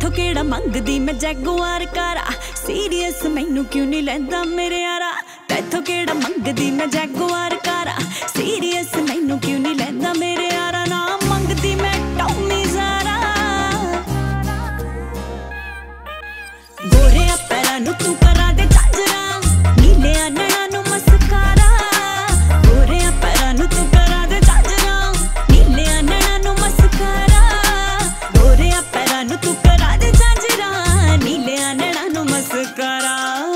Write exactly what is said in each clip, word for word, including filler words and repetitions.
तैथों केड़ा मंगदी मैं जैगुआर कारा, सीरियस मैनू क्यों नहीं लैंदा मेरे यारा। तैथों केड़ा मंगदी मैं जैगुआर कारा, सीरियस मैनू क्यों नहीं लैंदा मेरे यारा। ना मंगदी मैं टॉमी ज़ारा, गोरे पैरां नू तू करा दे झांजरा, नीले नैणां नू मस्कारा। गोरे पैरां नू तू करा दे झांजरा, नीले नैणां नू मस्कारा। गोरे पैरां नू तू करा दे झांजरा, नीले नैणां नू मस्कारा।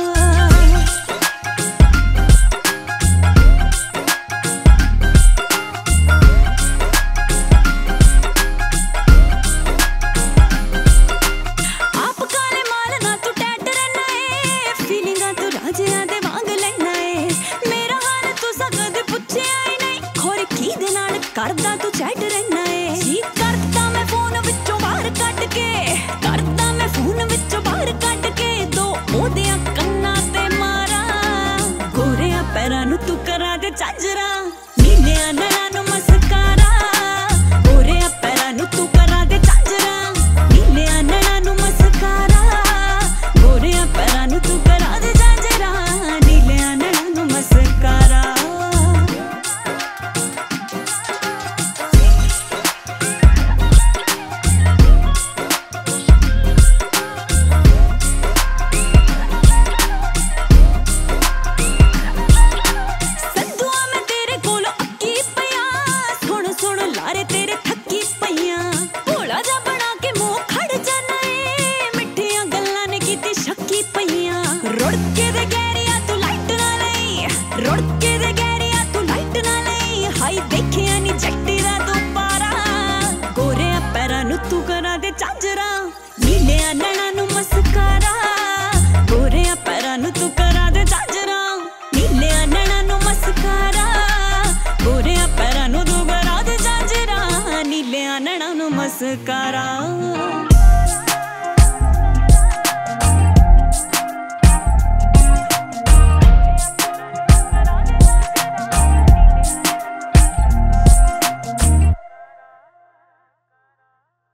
करदा तू चैट रहना है जी, करदा मैं फोन विचों बाहर कट के, करदा मैं फोन विचों बाहर कट के, दो ओदियां कन्नां ते मारा। गोरियां पैरां नू तू करा दे झांजरा, नीलियां नैणां नू मस्कारा। गोरियां पैरां नू तू करा दे झांजरा, नीलियां नैणां नू मस्कारा। गोरियां पैरां नू तू करा दे झांजरा, नीलियां नैणां नू मस्कारा। तेरे थकी पईयां भोला जा बना के मुंह खड़ जाना है, मिठियां गल्लां ने कीती शक्की पईयां। रुड़के दे गैरिया तू लाइट ना लई, रुड़के दे गैरिया तू लाइट ना लई, हाई देखिया नी जट्टी दा तू पारा। गोरे पैरां नू तू करा दे झांजरा, नीले नैणां नू मस्कारा।